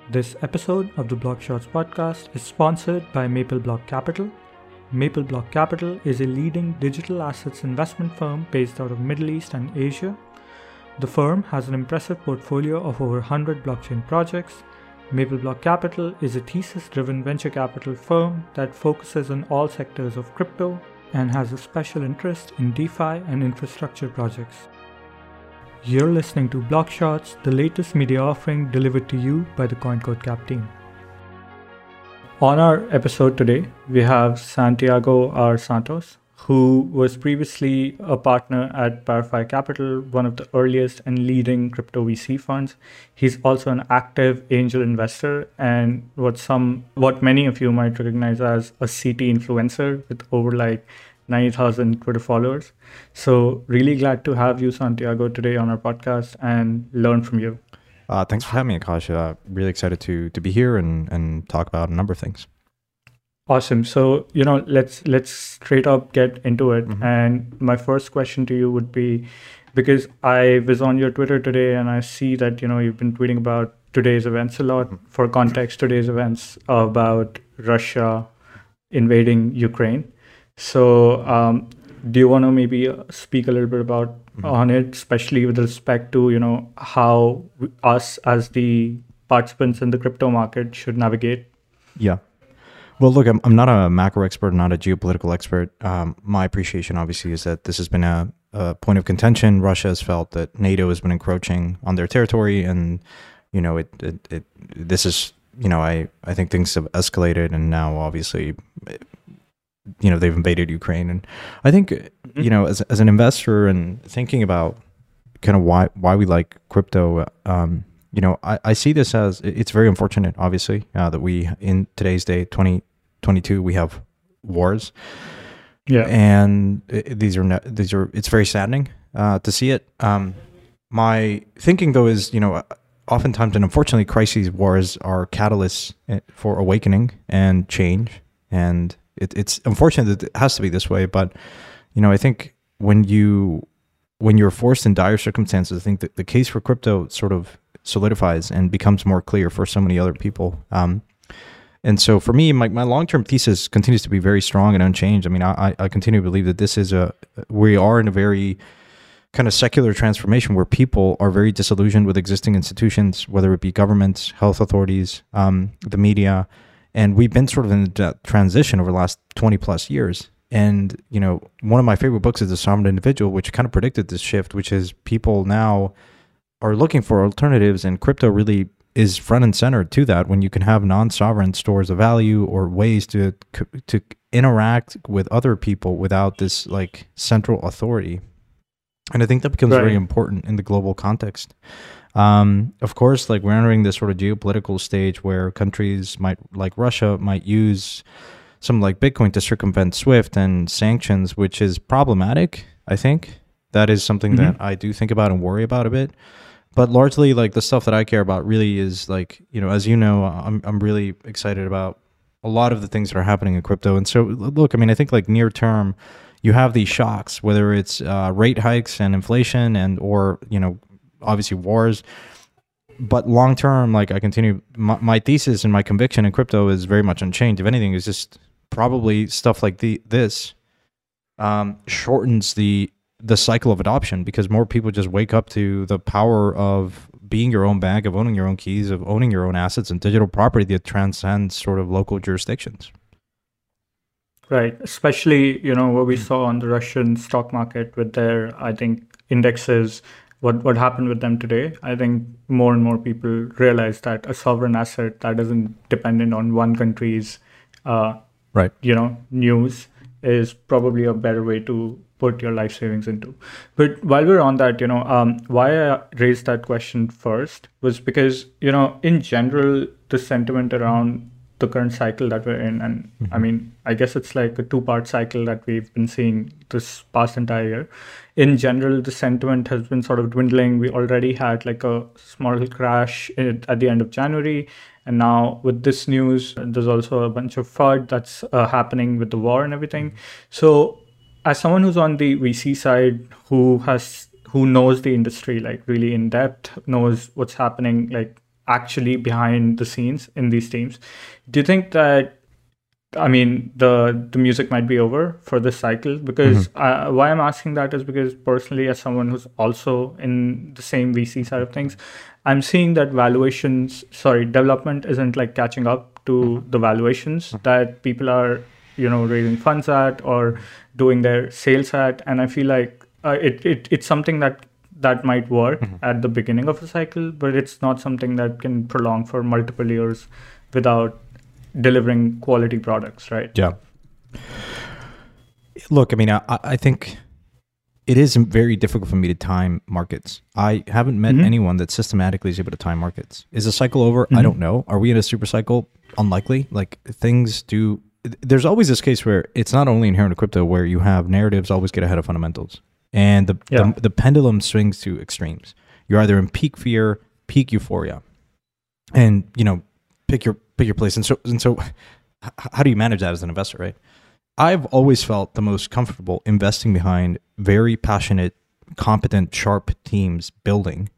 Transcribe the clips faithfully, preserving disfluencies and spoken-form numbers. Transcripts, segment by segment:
This episode of the Block Shots podcast is sponsored by Maple Block Capital. Maple Block Capital is a leading digital assets investment firm based out of Middle East and Asia. The firm has an impressive portfolio of over one hundred blockchain projects. Maple Block Capital is a thesis-driven venture capital firm that focuses on all sectors of crypto and has a special interest in DeFi and infrastructure projects. You're listening to Block Shots, the latest media offering delivered to you by the CoinCodeCap team. On our episode today, we have Santiago R. Santos, who was previously a partner at Parify Capital, one of the earliest and leading crypto V C funds. He's also an active angel investor and what some, what many of you might recognize as a C T influencer with over like ninety thousand Twitter followers. So really glad to have you, Santiago, today on our podcast and learn from you. Uh, thanks for having me, Akash. Uh, really excited to to be here and, and talk about a number of things. Awesome. So, you know, let's let's straight up get into it. Mm-hmm. And my first question to you would be, because I was on your Twitter today and I see that, you know, you've been tweeting about today's events a lot. Mm-hmm. For context, today's events are about Russia invading Ukraine. So um, do you want to maybe speak a little bit about mm-hmm. on it, especially with respect to, you know, how we, us as the participants in the crypto market should navigate? Yeah. Well, look, I'm, I'm not a macro expert, not a geopolitical expert. Um, my appreciation, obviously, is that this has been a, a point of contention. Russia has felt that NATO has been encroaching on their territory. And, you know, it, it, it this is, you know, I, I think things have escalated and now, obviously, it, you know, they've invaded Ukraine. And I think, mm-hmm. you know, as as an investor and thinking about kind of why why we like crypto, um, you know, I, I see this as, it's very unfortunate, obviously, uh, that we, in today's day, twenty twenty-two, we have wars. Yeah. And it, these are, ne- these are, it's very saddening uh, to see it. Um, my thinking, though, is, you know, oftentimes, and unfortunately, crises, wars are catalysts for awakening and change. And It, it's unfortunate that it has to be this way, but you know, I think when you when you're forced in dire circumstances, I think that the case for crypto sort of solidifies and becomes more clear for so many other people. Um, and so for me, my, my long-term thesis continues to be very strong and unchanged. I mean, I, I continue to believe that this is a we are in a very kind of secular transformation where people are very disillusioned with existing institutions, whether it be governments, health authorities, um, the media. And we've been sort of in a transition over the last twenty plus years. And, you know, one of my favorite books is The Sovereign Individual, which kind of predicted this shift, which is people now are looking for alternatives, and crypto really is front and center to that, when you can have non-sovereign stores of value or ways to to interact with other people without this like central authority. And I think that becomes right. very important in the global context. Um, of course, like we're entering this sort of geopolitical stage where countries might, like Russia, might use some like Bitcoin to circumvent SWIFT and sanctions, which is problematic. I think that is something mm-hmm. that I do think about and worry about a bit. But largely, like the stuff that I care about really is like, you know, as you know, I'm I'm really excited about a lot of the things that are happening in crypto. And so, look, I mean, I think like near term, you have these shocks, whether it's uh, rate hikes and inflation and or, you know, obviously wars, but long term, like I continue, my, my thesis and my conviction in crypto is very much unchanged. If anything, it's just probably stuff like the this um, shortens the the cycle of adoption, because more people just wake up to the power of being your own bank, of owning your own keys, of owning your own assets and digital property that transcends sort of local jurisdictions. Right, especially, you know, what we saw on the Russian stock market with their, I think, indexes. What what happened with them today, I think more and more people realize that a sovereign asset that isn't dependent on one country's, uh, right, you know, news is probably a better way to put your life savings into. But while we're on that, you know, um, why I raised that question first was because, you know, in general, the sentiment around the current cycle that we're in, and mm-hmm. I mean, I guess it's like a two-part cycle that we've been seeing this past entire year. In general, the sentiment has been sort of dwindling. We already had like a small crash at the end of January, and now with this news, there's also a bunch of FUD that's uh, happening with the war and everything. So, as someone who's on the V C side, who has who knows the industry like really in depth, knows what's happening, like actually behind the scenes in these teams. Do you think that, I mean, the the music might be over for this cycle? Because mm-hmm. uh, why I'm asking that is because personally, as someone who's also in the same V C side of things, I'm seeing that valuations, sorry, development isn't like catching up to mm-hmm. the valuations mm-hmm. that people are, you know, raising funds at or doing their sales at. And I feel like uh, it, it it's something that that might work mm-hmm. at the beginning of a cycle, but it's not something that can prolong for multiple years without delivering quality products, right? Yeah. Look, I mean, I, I think it is very difficult for me to time markets. I haven't met mm-hmm. anyone that systematically is able to time markets. Is the cycle over? Mm-hmm. I don't know. Are we in a super cycle? Unlikely. Like things do. There's always this case where it's not only inherent to crypto where you have narratives always get ahead of fundamentals. And the, yeah. the, the pendulum swings to extremes. You're either in peak fear, peak euphoria. And, you know, pick your pick your place. And so and so how do you manage that as an investor, right? I've always felt the most comfortable investing behind very passionate, competent, sharp teams building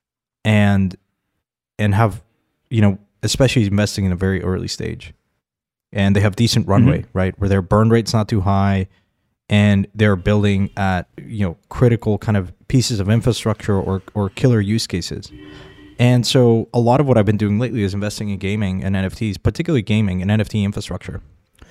and and have, you know, especially investing in a very early stage. And they have decent runway, mm-hmm. right? Where their burn rate's not too high and they're building at, you know, critical kind of pieces of infrastructure or or killer use cases. And so a lot of what I've been doing lately is investing in gaming and N F Ts, particularly gaming and N F T infrastructure.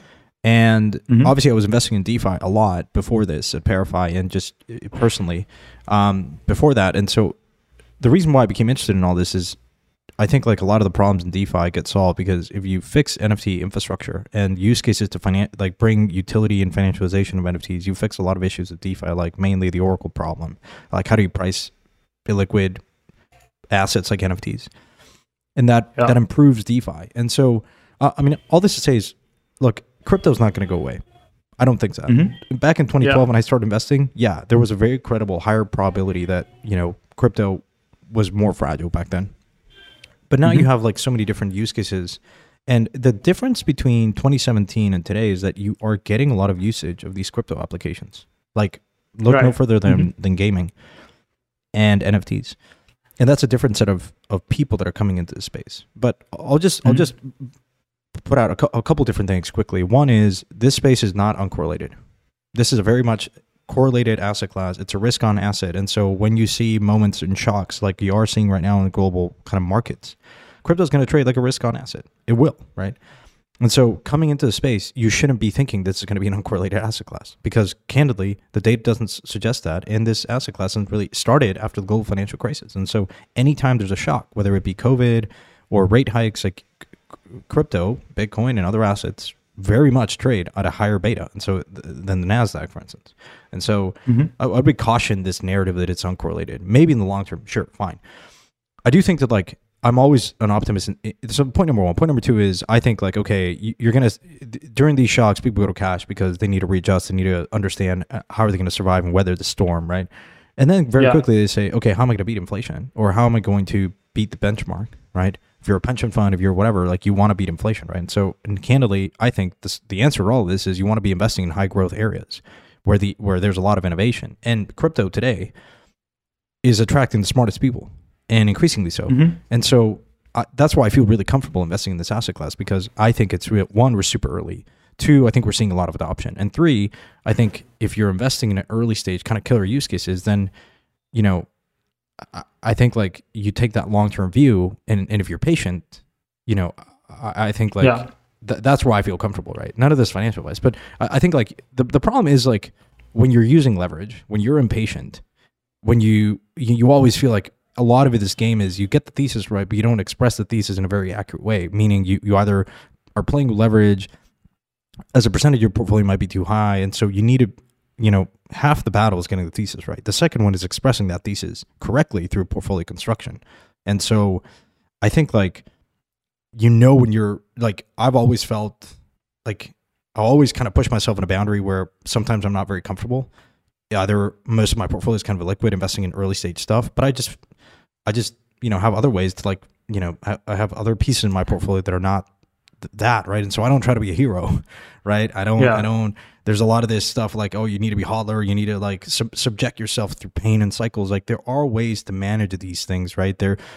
And mm-hmm. obviously I was investing in DeFi a lot before this at Parify and just personally um, before that. And so the reason why I became interested in all this is I think like a lot of the problems in DeFi get solved because if you fix N F T infrastructure and use cases to finan- like bring utility and financialization of N F Ts, you fix a lot of issues with DeFi, like mainly the Oracle problem. Like how do you price illiquid assets like N F Ts, and that yeah. that improves DeFi. And so, uh, I mean, all this to say is, look, crypto's not going to go away. I don't think so. Mm-hmm. Back in twenty twelve, yeah. when I started investing, yeah, there was a very credible higher probability that you know crypto was more fragile back then. But now mm-hmm. you have like so many different use cases, and the difference between twenty seventeen and today is that you are getting a lot of usage of these crypto applications. Like look right. no further than mm-hmm. than gaming and N F Ts. And that's a different set of, of people that are coming into the space. But I'll just mm-hmm. I'll just put out a, co- a couple different things quickly. One is this space is not uncorrelated. This is a very much correlated asset class. It's a risk on asset. And so when you see moments and shocks like you are seeing right now in the global kind of markets, crypto is going to trade like a risk on asset. It will, right? And so coming into the space, you shouldn't be thinking this is going to be an uncorrelated asset class because candidly, the data doesn't s- suggest that. And this asset class hasn't really started after the global financial crisis. And so anytime there's a shock, whether it be COVID or rate hikes, like c- crypto, Bitcoin, and other assets very much trade at a higher beta. And so th- than the NASDAQ, for instance. And so mm-hmm. I, I would caution this narrative that it's uncorrelated. Maybe in the long term, sure, fine. I do think that like, I'm always an optimist. So point number one. Point number two is I think like, okay, you're going to, during these shocks, people go to cash because they need to readjust. They need to understand how are they going to survive and weather the storm, right? And then very yeah. quickly they say, okay, how am I going to beat inflation? Or how am I going to beat the benchmark, right? If you're a pension fund, if you're whatever, like you want to beat inflation, right? And so, and candidly, I think this, the answer to all of this is you want to be investing in high growth areas where the where there's a lot of innovation. And crypto today is attracting the smartest people. And increasingly so. Mm-hmm. And so uh, that's why I feel really comfortable investing in this asset class because I think it's real. One, we're super early. Two, I think we're seeing a lot of adoption. And three, I think if you're investing in an early stage kind of killer use cases, then, you know, I, I think like you take that long-term view and, and if you're patient, you know, I, I think like yeah. th- that's where I feel comfortable, right? None of this financial advice, but I, I think like the, the problem is like when you're using leverage, when you're impatient, when you, you, you always feel like, a lot of it, this game is you get the thesis right, but you don't express the thesis in a very accurate way. Meaning you, you either are playing with leverage as a percentage of your portfolio might be too high. And so you need to, you know, half the battle is getting the thesis right. The second one is expressing that thesis correctly through portfolio construction. And so I think like, you know, when you're like, I've always felt like I always kind of push myself in a boundary where sometimes I'm not very comfortable. Either most of my portfolio is kind of liquid, investing in early stage stuff, but I just, I just, you know, have other ways to like, you know, I, I have other pieces in my portfolio that are not th- that, right? And so I don't try to be a hero, right? I don't, yeah. I don't, there's a lot of this stuff like, oh, you need to be hodler, you need to like sub- subject yourself through pain and cycles. Like there are ways to manage these things, right? There,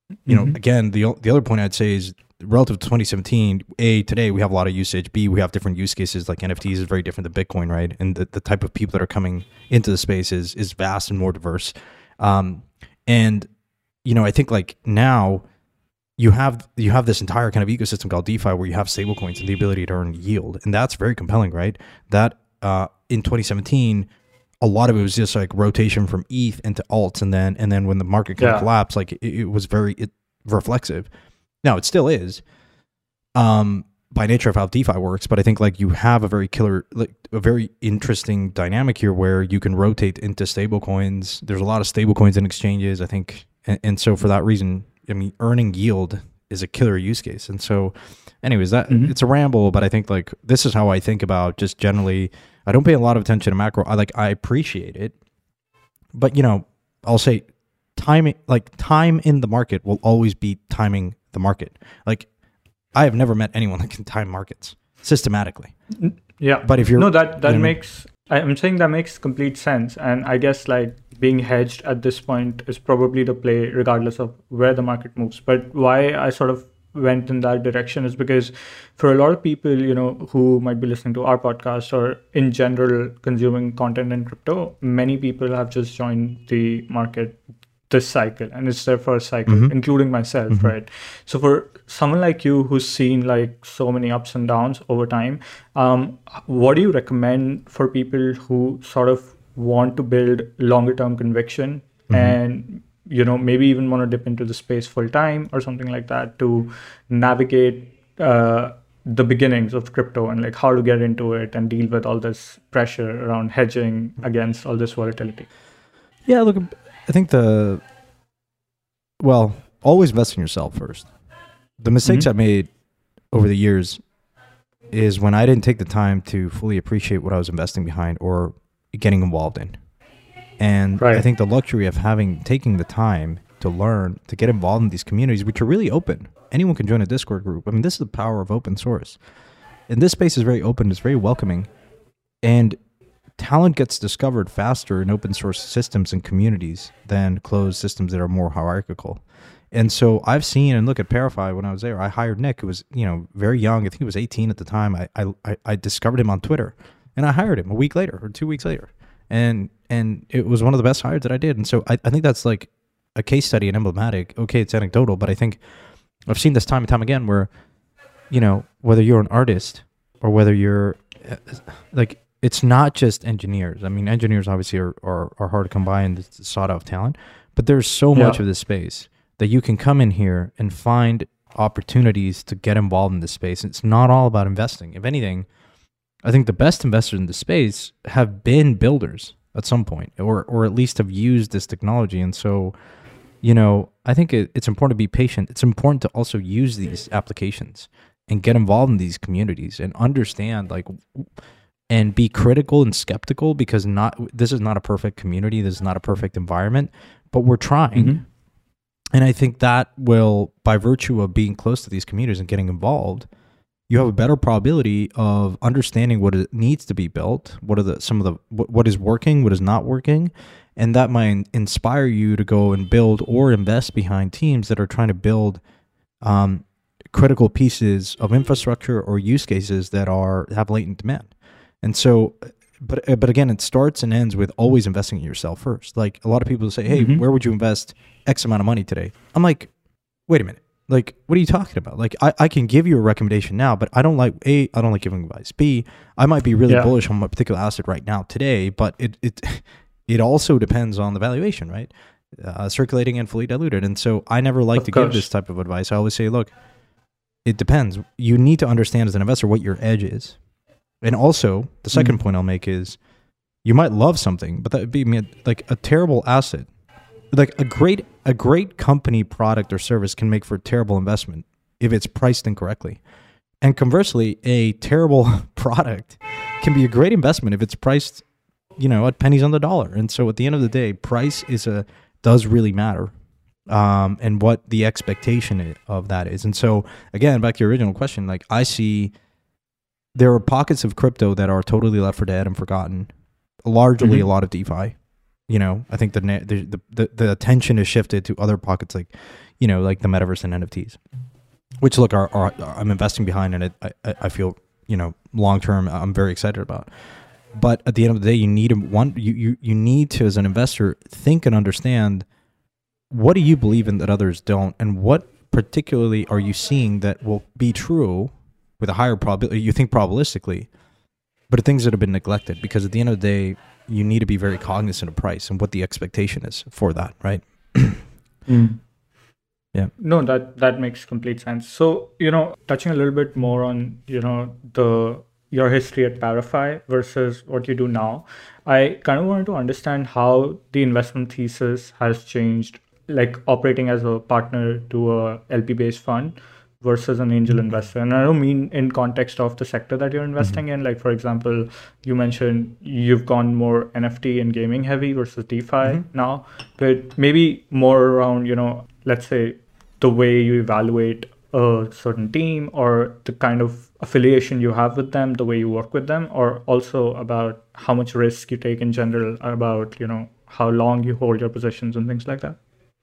you know, Mhm. again, the o- the other point I'd say is relative to twenty seventeen, A, today we have a lot of usage. B, we have different use cases, like N F Ts is very different than Bitcoin, right? And the, the type of people that are coming into the space is is vast and more diverse. Um, and, you know, I think like now you have you have this entire kind of ecosystem called DeFi where you have stablecoins and the ability to earn yield. And that's very compelling, right? That uh, in twenty seventeen, a lot of it was just like rotation from E T H into alts, and then and then when the market kind Yeah. of collapsed, like it, it was very it, reflexive. Now it still is, um, by nature of how DeFi works. But I think like you have a very killer, like a very interesting dynamic here where you can rotate into stable coins. There's a lot of stable coins in exchanges, I think, and, and so for that reason, I mean, earning yield is a killer use case. And so, anyways, that Mhm. it's a ramble, but I think like this is how I think about just generally. I don't pay a lot of attention to macro. I like I appreciate it, but you know, I'll say timing, like time in the market will always be timing the market. Like I have never met anyone that can time markets systematically. Yeah. But if you're No, that that you know, makes I- I'm saying that makes complete sense, and I guess like being hedged at this point is probably the play, regardless of where the market moves. But why I sort of went in that direction is because for a lot of people, you know, who might be listening to our podcast or in general consuming content in crypto, many people have just joined the market this cycle and it's their first cycle, Mhm. including myself, Mhm. right? So for someone like you who's seen like so many ups and downs over time, um, what do you recommend for people who sort of want to build longer term conviction Mhm. and you know maybe even want to dip into the space full time or something like that to navigate uh, the beginnings of crypto and like how to get into it and deal with all this pressure around hedging against all this volatility? yeah, look, I think the well, always invest in yourself first. The mistakes Mhm. I made over the years is when I didn't take the time to fully appreciate what I was investing behind or getting involved in. And Right. I think the luxury of having taking the time to learn, to get involved in these communities, which are really open. Anyone can join a Discord group. I mean, this is the power of open source. And this space is very open, it's very welcoming. And talent gets discovered faster in open source systems and communities than closed systems that are more hierarchical. And so I've seen, and look at Parify when I was there, I hired Nick, who was, you know, very young. I think he was eighteen at the time. I, I, I discovered him on Twitter and I hired him a week later or two weeks later. And, and it was one of the best hires that I did. And so I, I think that's like a case study and emblematic. Okay, it's anecdotal, but I think I've seen this time and time again where, you know, whether you're an artist or whether you're uh, like, it's not just engineers. I mean, engineers obviously are, are, are hard to come by and it's sought out talent, but there's so Yeah. much of this space that you can come in here and find opportunities to get involved in this space. It's not all about investing. If anything, I think the best investors in the space have been builders at some point, or or at least have used this technology. And so, you know, I think it, it's important to be patient. It's important to also use these applications and get involved in these communities and understand like and be critical and skeptical, because not this is not a perfect community, this is not a perfect environment, but we're trying. Mhm. And I think that will, by virtue of being close to these communities and getting involved, you have a better probability of understanding what it needs to be built, what are the some of the what, what is working, what is not working, and that might inspire you to go and build or invest behind teams that are trying to build um, critical pieces of infrastructure or use cases that are have latent demand. And so, but but again, it starts and ends with always investing in yourself first. Like a lot of people say, "Hey, Mhm. where would you invest X amount of money today?" I'm like, "Wait a minute. Like, what are you talking about? Like, I, I can give you a recommendation now, but I don't like A, I don't like giving advice. B, I might be really Yeah. bullish on a particular asset right now today, but it it it also depends on the valuation, right? Uh, circulating and fully diluted. And so I never like Of to give course. this type of advice. I always say, look, it depends. You need to understand as an investor what your edge is. And also, the second Mhm. point I'll make is you might love something, but that would be like a terrible asset. Like a great a great company, product, or service can make for a terrible investment if it's priced incorrectly. And conversely, a terrible product can be a great investment if it's priced, you know, at pennies on the dollar. And so at the end of the day, price is a does really matter. Um, and what the expectation i- of that is. And so again, back to your original question, like I see there are pockets of crypto that are totally left for dead and forgotten. Largely Mhm. a lot of DeFi. You know, I think the, na- the the the attention is shifted to other pockets like you know, like the metaverse and N F Ts, which look are, are I'm investing behind, and it, I I feel, you know, long term I'm very excited about. But at the end of the day, you need to one you, you you need to, as an investor, think and understand, what do you believe in that others don't, and what particularly are you seeing that will be true with a higher probability, you think probabilistically, but are things that have been neglected. Because at the end of the day, you need to be very cognizant of price and what the expectation is for that, right? mm. Yeah. No, that that makes complete sense. So, you know, touching a little bit more on, you know, the your history at Parify versus what you do now, I kind of wanted to understand how the investment thesis has changed, like operating as a partner to a L P-based fund versus an angel investor. And I don't mean in context of the sector that you're investing mm-hmm. in. Like, for example, you mentioned you've gone more N F T and gaming heavy versus DeFi mm-hmm. now, but maybe more around, you know, let's say the way you evaluate a certain team or the kind of affiliation you have with them, the way you work with them, or also about how much risk you take in general, about, you know, how long you hold your positions and things like that?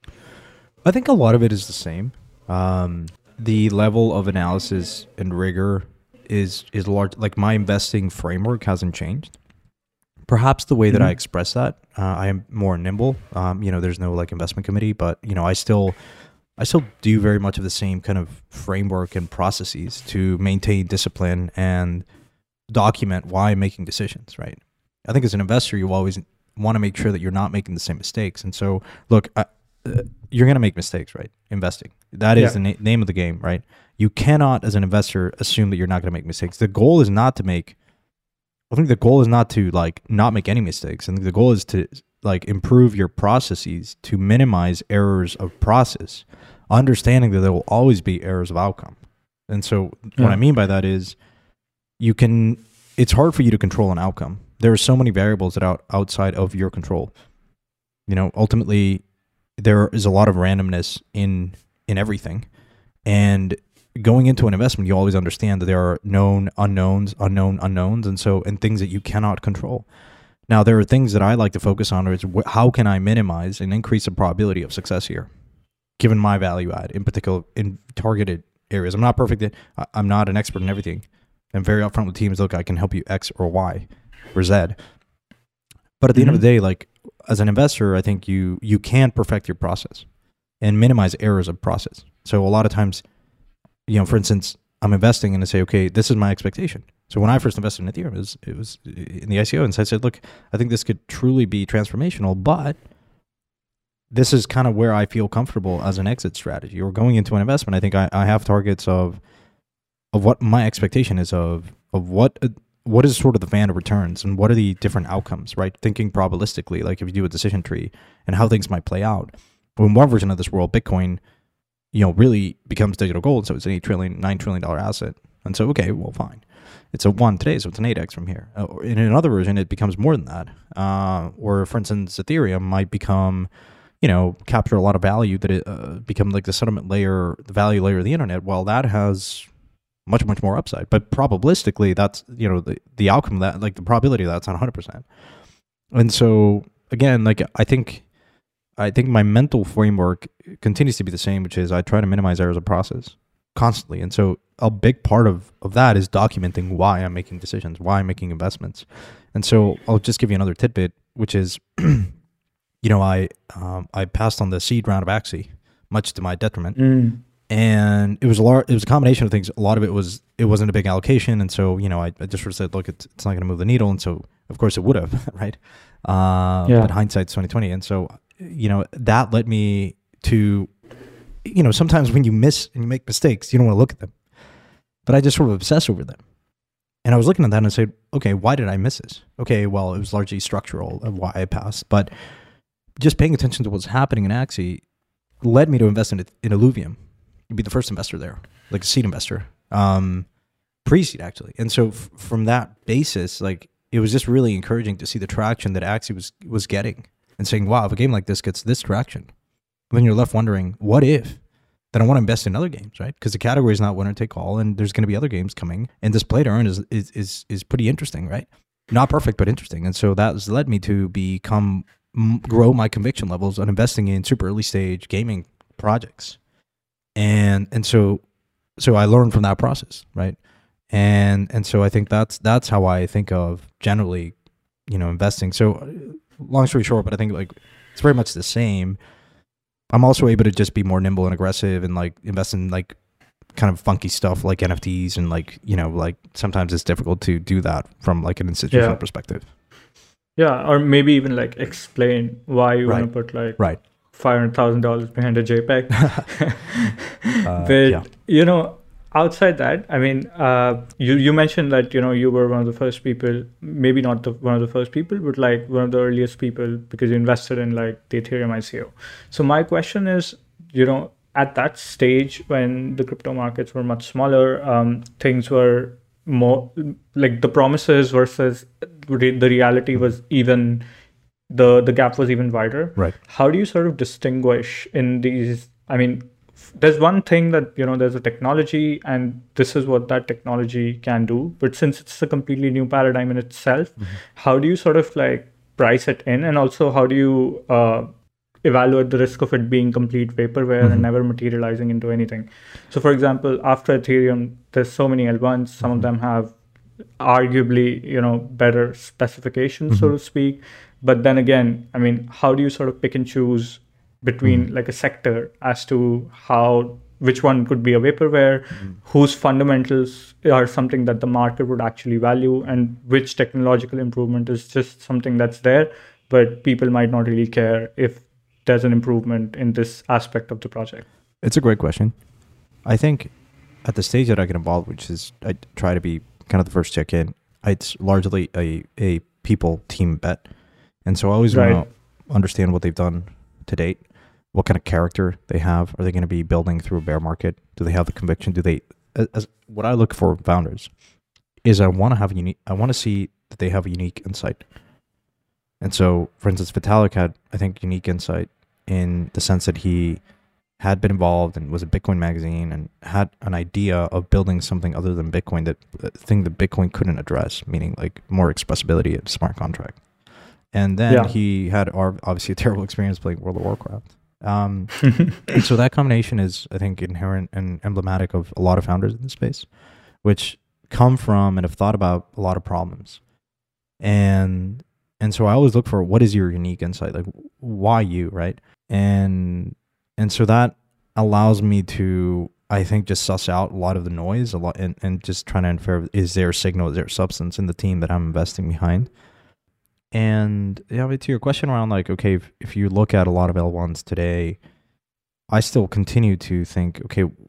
I think a lot of it is the same. Um, the level of analysis and rigor is is large. Like, my investing framework hasn't changed. Perhaps the way mm-hmm. that I express that, uh, I am more nimble. Um, you know, there's no like investment committee, but you know, I still, I still do very much of the same kind of framework and processes to maintain discipline and document why I'm making decisions. Right. I think as an investor, you always want to make sure that you're not making the same mistakes. And so, look, I, uh, you're going to make mistakes, right? Investing. That is yeah. the na- name of the game, right? You cannot, as an investor, assume that you're not going to make mistakes. The goal is not to make, I think the goal is not to like not make any mistakes. I think the goal is to like improve your processes to minimize errors of process, understanding that there will always be errors of outcome. And so yeah. what I mean by that is you can, it's hard for you to control an outcome. There are so many variables that are out, outside of your control. You know, ultimately, there is a lot of randomness in in everything. And going into an investment, you always understand that there are known unknowns, unknown unknowns, and so and things that you cannot control. Now, there are things that I like to focus on, is wh- how can I minimize and increase the probability of success here, given my value add, in particular in targeted areas. I'm not perfect. At, I'm not an expert in everything. I'm very upfront with teams. Look, I can help you X or Y or Z. But at the mm-hmm. end of the day, like, as an investor, I think you you can perfect your process and minimize errors of process. So a lot of times, you know, for instance, I'm investing and I say, okay, this is my expectation. So when I first invested in Ethereum, it was, it was in the I C O, and so I said, look, I think this could truly be transformational, but this is kind of where I feel comfortable as an exit strategy or going into an investment. I think I, I have targets of of what my expectation is of of what. Uh, what is sort of the fan of returns and what are the different outcomes, right? Thinking probabilistically, like if you do a decision tree and how things might play out. When one version of this world, Bitcoin, you know, really becomes digital gold. So it's an eight trillion, nine trillion dollar asset. And so, okay, well, fine. It's a one today, so it's an eight X from here. Uh, in another version, it becomes more than that. Uh, or for instance, Ethereum might become, you know, capture a lot of value that it uh, become like the settlement layer, the value layer of the internet. Well, that has much, much more upside. But probabilistically, that's, you know, the, the outcome of that, like the probability of that's not one hundred percent. And so, again, like I think, I think my mental framework continues to be the same, which is I try to minimize errors of process constantly. And so a big part of, of that is documenting why I'm making decisions, why I'm making investments. And so I'll just give you another tidbit, which is, you know, I, um, I passed on the seed round of Axie, much to my detriment. Mm. And it was a lot, it was a combination of things. A lot of it was, it wasn't a big allocation. And so, you know, I, I just sort of said, look, it's, it's not going to move the needle. And so, of course, it would have, right? Uh, yeah. But hindsight's twenty twenty. And so, you know, that led me to, you know, sometimes when you miss and you make mistakes, you don't want to look at them. But I just sort of obsess over them. And I was looking at that and I said, okay, why did I miss this? Okay, well, it was largely structural of why I passed. But just paying attention to what's happening in Axie led me to invest in, in Illuvium. You'd be the first investor there, like a seed investor, um, pre-seed actually. And so f- from that basis, like it was just really encouraging to see the traction that Axie was was getting and saying, wow, if a game like this gets this traction, then you're left wondering, what if? Then I want to invest in other games, right? Because the category is not winner take all, and there's going to be other games coming. And this play to earn is is is is pretty interesting, right? Not perfect, but interesting. And so that has led me to become grow my conviction levels on investing in super early stage gaming projects. and and so so I learned from that process, right? And and so I think that's that's how I think of generally, you know, investing. So long story short, but I think like it's very much the same. I'm also able to just be more nimble and aggressive and like invest in like kind of funky stuff like N F Ts and like, you know, like sometimes it's difficult to do that from like an institutional Yeah. perspective. Yeah, or maybe even like explain why you Right. want to put like Right. five hundred thousand dollars behind a JPEG. Uh, But yeah. you know, outside that, I mean, uh, you you mentioned that you know you were one of the first people, maybe not the one of the first people, but like one of the earliest people because you invested in like the Ethereum I C O. So my question is, you know, at that stage when the crypto markets were much smaller, um, things were more like the promises versus re- the reality was even the the gap was even wider. Right. How do you sort of distinguish in these? I mean, f- there's one thing that you know there's a technology, and this is what that technology can do. But since it's a completely new paradigm in itself, Mm-hmm. how do you sort of like price it in, and also how do you uh, evaluate the risk of it being complete vaporware Mhm. and never materializing into anything? So, for example, after Ethereum, there's so many L ones. Some Mhm. of them have arguably, you know, better specifications, so Mhm. to speak. But then again, I mean, how do you sort of pick and choose between Mhm. like a sector as to how which one could be a vaporware, Mhm. whose fundamentals are something that the market would actually value, and which technological improvement is just something that's there, but people might not really care if there's an improvement in this aspect of the project? It's a great question. I think at the stage that I get involved, which is I try to be kind of the first check in, it's largely a, a people team bet. And so I always Right. want to understand what they've done to date, what kind of character they have. Are they going to be building through a bear market? Do they have the conviction? Do they, as, what I look for in founders is I want to have a unique, I want to see that they have a unique insight. And so, for instance, Vitalik had, I think, unique insight in the sense that he had been involved and was a Bitcoin magazine and had an idea of building something other than Bitcoin, that uh, thing that Bitcoin couldn't address, meaning like more expressibility of smart contract. And then Yeah. he had our, obviously a terrible experience playing World of Warcraft. Um, and so that combination is, I think, inherent and emblematic of a lot of founders in this space, which come from and have thought about a lot of problems. And and so I always look for what is your unique insight, like why you, right? And and so that allows me to, I think, just suss out a lot of the noise, a lot, and, and just trying to infer, is there a signal, is there substance in the team that I'm investing behind? And yeah, but to your question around like, okay, if, if you look at a lot of L ones today, I still continue to think, okay, you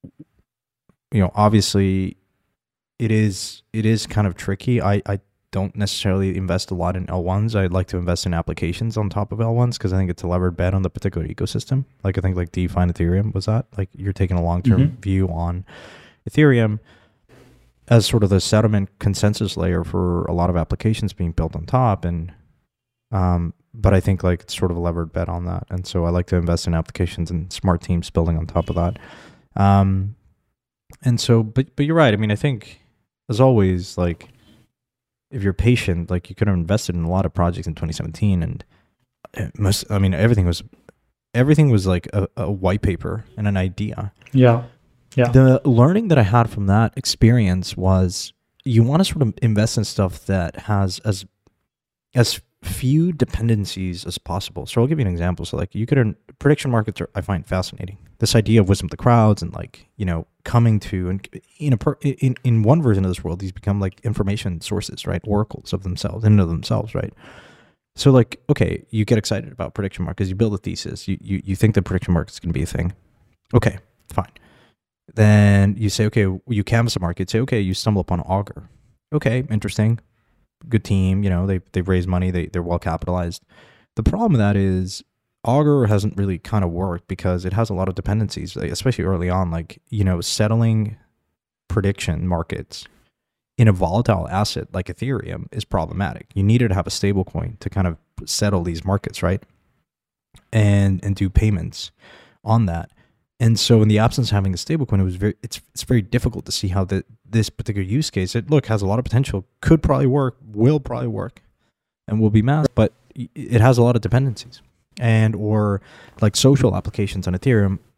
know, obviously it is it is kind of tricky. I, I don't necessarily invest a lot in L ones. I'd like to invest in applications on top of L ones because I think it's a levered bet on the particular ecosystem. Like I think like DeFi and Ethereum was that. Like you're taking a long-term Mhm. view on Ethereum as sort of the settlement consensus layer for a lot of applications being built on top. And um, but I think like it's sort of a levered bet on that. And so I like to invest in applications and smart teams building on top of that. Um, and so, but but you're right. I mean, I think as always, like if you're patient, like you could have invested in a lot of projects in twenty seventeen, and it most, I mean, everything was everything was like a, a white paper and an idea. Yeah. Yeah. The learning that I had from that experience was you want to sort of invest in stuff that has as as few dependencies as possible. So I'll give you an example. So like you could, prediction markets are, I find fascinating. This idea of wisdom of the crowds and like, you know, coming to, and in a per, in, in one version of this world, these become like information sources, right? Oracles of themselves, in and of themselves, right? So like, okay, you get excited about prediction markets, you build a thesis, you you, you think the prediction market's going to be a thing. Okay, fine. Then you say, okay, you canvas a market, say, okay, you stumble upon Augur. Okay, interesting. Good team, you know, they they've raised money, they they're well capitalized. The problem with that is Augur hasn't really kind of worked because it has a lot of dependencies, especially early on, like, you know, settling prediction markets in a volatile asset like Ethereum is problematic. You needed to have a stable coin to kind of settle these markets, right? And and do payments on that. And so in the absence of having a stablecoin, it was very it's it's very difficult to see how the this particular use case, it look has a lot of potential, could probably work, will probably work, and will be mass, but it has a lot of dependencies. And or like social applications on Ethereum,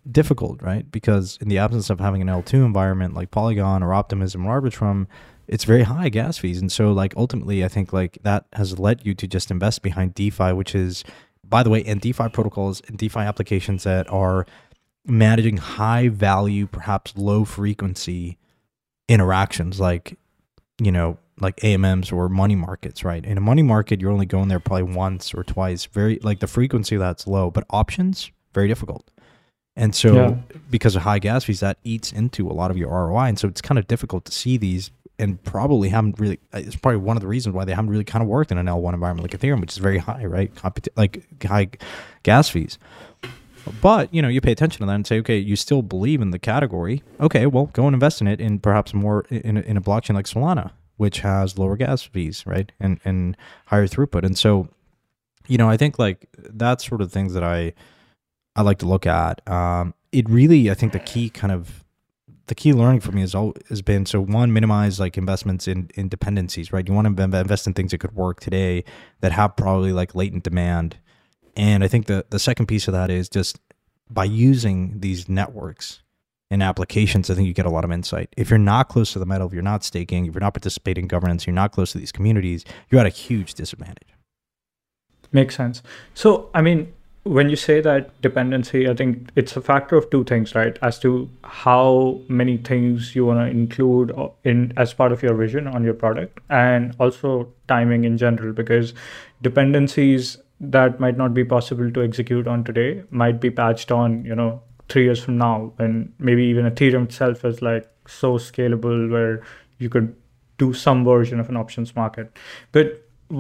difficult, right? Because in the absence of having an L two environment like Polygon or Optimism or Arbitrum, it's very high gas fees. And so like ultimately, I think like that has led you to just invest behind DeFi, which is, by the way, and DeFi protocols and DeFi applications that are managing high value, perhaps low frequency interactions like, you know, like A M Ms or money markets, right? In a money market, you're only going there probably once or twice. Very like the frequency that's low, but options, very difficult. And so yeah. because of high gas fees, that eats into a lot of your R O I. And so it's kind of difficult to see these, and probably haven't really, it's probably one of the reasons why they haven't really kind of worked in an L one environment like Ethereum, which is very high, right? Competi- like high gas fees. But, you know, you pay attention to that and say, okay, you still believe in the category. Okay, well, go and invest in it in perhaps more in a, in a blockchain like Solana, which has lower gas fees, right? And and higher throughput. And so, you know, I think like that's sort of things that I I like to look at. Um, it really, I think the key kind of the key learning for me has all has been, so one, minimize like investments in, in dependencies, right? You want to invest in things that could work today that have probably like latent demand. And I think the, the second piece of that is just by using these networks and applications, I think you get a lot of insight. If you're not close to the metal, if you're not staking, if you're not participating in governance, you're not close to these communities, you're at a huge disadvantage. Makes sense. So, I mean, when you say that dependency, I think it's a factor of two things, right? As to how many things you want to include in as part of your vision on your product, and also timing in general, because dependencies that might not be possible to execute on today might be patched on, you know, three years from now, and maybe even Ethereum itself is like so scalable where you could do some version of an options market. But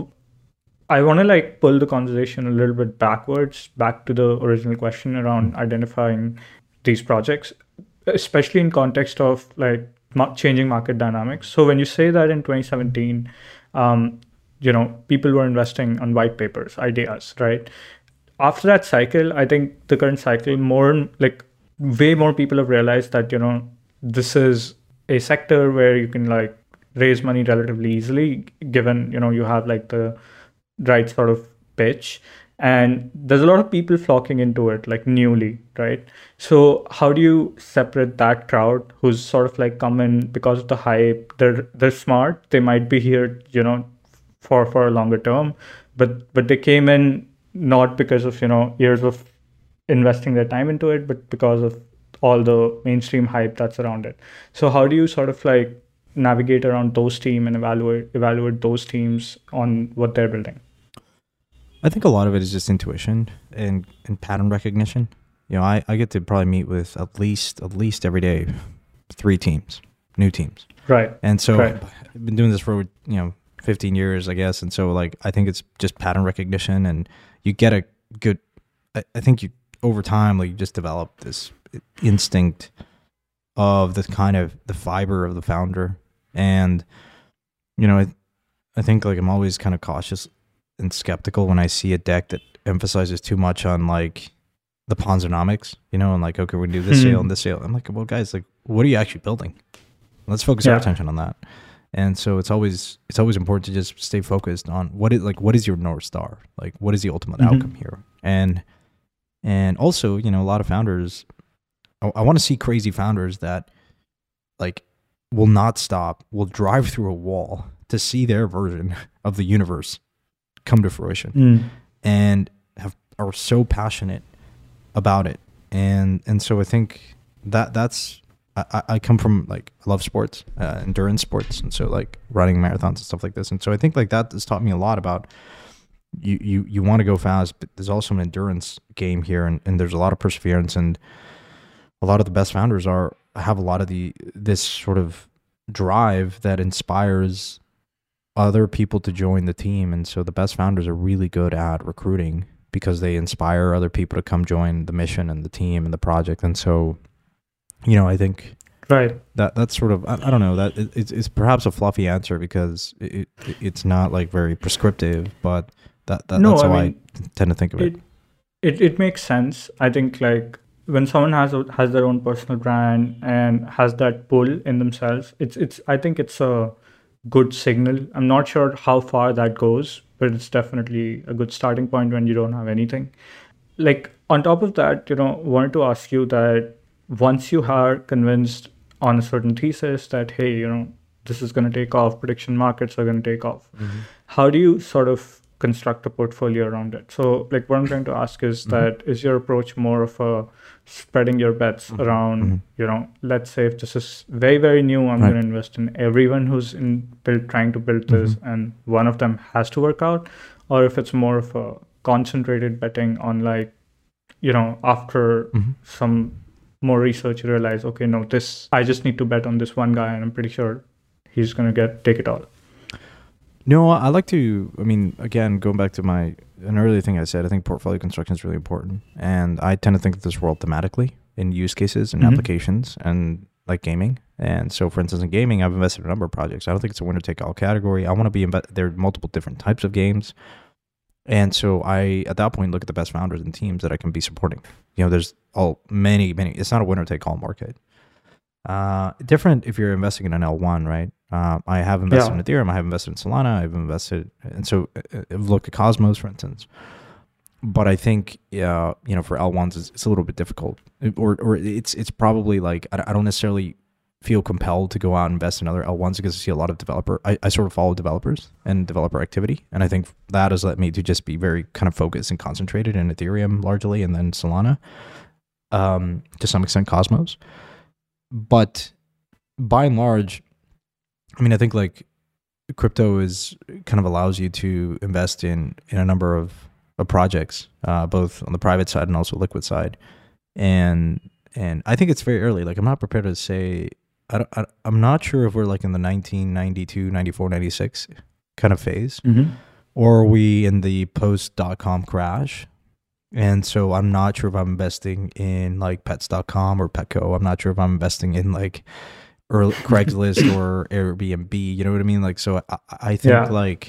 I want to like pull the conversation a little bit backwards, back to the original question around identifying these projects, especially in context of like changing market dynamics. So when you say that in twenty seventeen, um, you know, people were investing on white papers, ideas, right? After that cycle, I think the current cycle, more like way more people have realized that, you know, this is a sector where you can like raise money relatively easily, given, you know, you have like the right sort of pitch, and there's a lot of people flocking into it like newly, right? So how do you separate that crowd who's sort of like come in because of the hype? They're they're smart, they might be here, you know, for for a longer term, but but they came in not because of, you know, years of investing their time into it, but because of all the mainstream hype that's around it. So how do you sort of like navigate around those teams and evaluate evaluate those teams on what they're building? I think a lot of it is just intuition and, and pattern recognition. You know, I, I get to probably meet with at least at least every day three teams, new teams. Right. And so right. I've been doing this for, you know, fifteen years, I guess. And so like I think it's just pattern recognition, and you get a good I, I think you over time like you just develop this instinct of this kind of the fiber of the founder. And, you know, I, I think like I'm always kind of cautious and skeptical when I see a deck that emphasizes too much on like the Ponzonomics, you know, and like, okay, we're gonna do this mm-hmm. sale and this sale. I'm like, well, guys, like, what are you actually building? Let's focus yeah. our attention on that. And so it's always it's always important to just stay focused on what is like what is your North Star? Like, what is the ultimate mm-hmm. outcome here? And and also, you know, a lot of founders, I, I want to see crazy founders that like will not stop, will drive through a wall to see their version of the universe come to fruition, mm. and have are so passionate about it. And and so I think that that's I, I come from like I love sports, uh, endurance sports, and so like running marathons and stuff like this. And so I think like that has taught me a lot about you you you want to go fast, but there's also an endurance game here, and, and there's a lot of perseverance, and a lot of the best founders are have a lot of the this sort of drive that inspires other people to join the team. And so the best founders are really good at recruiting because they inspire other people to come join the mission and the team and the project. And so, you know, I think right that that's sort of I, I don't know that it, it's, it's perhaps a fluffy answer because it, it it's not like very prescriptive, but that, that no, that's I how mean, I tend to think of it. it. It it makes sense. I think like when someone has a, has their own personal brand and has that pull in themselves, it's it's I think it's a good signal. I'm not sure how far that goes, but it's definitely a good starting point when you don't have anything. Like on top of that, you know, wanted to ask you that once you are convinced on a certain thesis that, hey, you know, this is going to take off, prediction markets are going to take off, mm-hmm. how do you sort of construct a portfolio around it? So like what I'm trying to ask is mm-hmm. that is your approach more of a spreading your bets mm-hmm. around, mm-hmm. you know, let's say if this is very, very new, I'm right. going to invest in everyone who's in build, trying to build this mm-hmm. and one of them has to work out, or if it's more of a concentrated betting on like, you know, after mm-hmm. some more research, you realize, okay, no, this, I just need to bet on this one guy and I'm pretty sure he's going to get, take it all. No, I like to, I mean, again, going back to my, an earlier thing I said, I think portfolio construction is really important. And I tend to think of this world thematically in use cases and mm-hmm. applications and like gaming. And so, for instance, in gaming, I've invested in a number of projects. I don't think it's a winner take all category. I want to be, inve- there are multiple different types of games. And so I, at that point, look at the best founders and teams that I can be supporting. You know, there's all many, many, it's not a winner take all market. Uh, different if you're investing in an L one, right? Uh, I have invested yeah. in Ethereum, I have invested in Solana, I've invested, and so I've looked at Cosmos, for instance. But I think, uh, you know, for L ones, it's, it's a little bit difficult, or or it's it's probably like I, I don't necessarily feel compelled to go out and invest in other L ones because I see a lot of developer. I, I sort of follow developers and developer activity, and I think that has led me to just be very kind of focused and concentrated in Ethereum largely, and then Solana, um, to some extent Cosmos. But by and large, I mean, I think like crypto is kind of allows you to invest in, in a number of, of projects, uh, both on the private side and also liquid side. And, and I think it's very early. Like I'm not prepared to say, I don't, I, I'm not sure if we're like in the nineteen ninety-two, ninety-four, ninety-six kind of phase, mm-hmm. or are we in the post dot-com crash. And so I'm not sure if I'm investing in like pets dot com or Petco. I'm not sure if I'm investing in like early Craigslist or Airbnb. You know what I mean? Like, so I, I think yeah. like